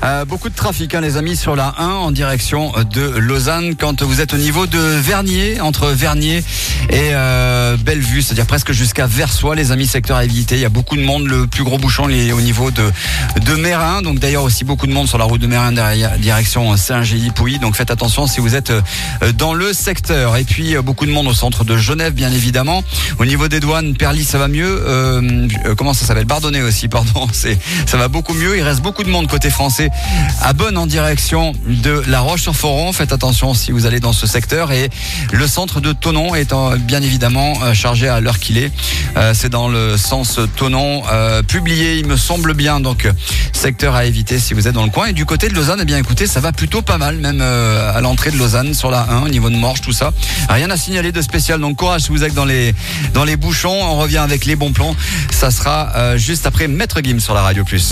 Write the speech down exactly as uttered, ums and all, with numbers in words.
Euh, beaucoup de trafic, hein, les amis, sur la un en direction de Lausanne. Quand vous êtes au niveau de Vernier, entre Vernier et euh, Bellevue, c'est-à-dire presque jusqu'à Versoix, les amis, secteur à éviter. Il y a beaucoup de monde. Le plus gros bouchon est au niveau de, de Mérin. Donc d'ailleurs aussi beaucoup de monde sur la route de Mérin derrière, direction Saint-Gély-Pouilly. Donc faites attention si vous êtes dans le secteur. Et puis beaucoup de monde au centre de Genève, bien évidemment. Au niveau des douanes, Perly, ça va mieux. Euh, comment ça s'appelle? Bardonnay aussi, pardon. C'est, ça va beaucoup mieux. Il reste beaucoup de monde côté français à Bonne en direction de La Roche-sur-Foron. Faites attention si vous allez dans ce secteur. Et le centre de Thonon est bien évidemment chargé à l'heure qu'il est. Euh, c'est dans le sens Thonon, euh, publié, il me semble bien. Donc secteur à éviter si vous êtes dans le coin. Et du côté de Lausanne, eh bien écoutez, ça va plutôt pas mal, même euh, à l'entrée de Lausanne sur la un, au niveau de Morges, tout ça. Rien à signaler de spécial. Donc courage si vous êtes dans les dans les bouchons. On revient avec les bons plans. Ça sera euh, juste après Maître Gims sur la Radio Plus.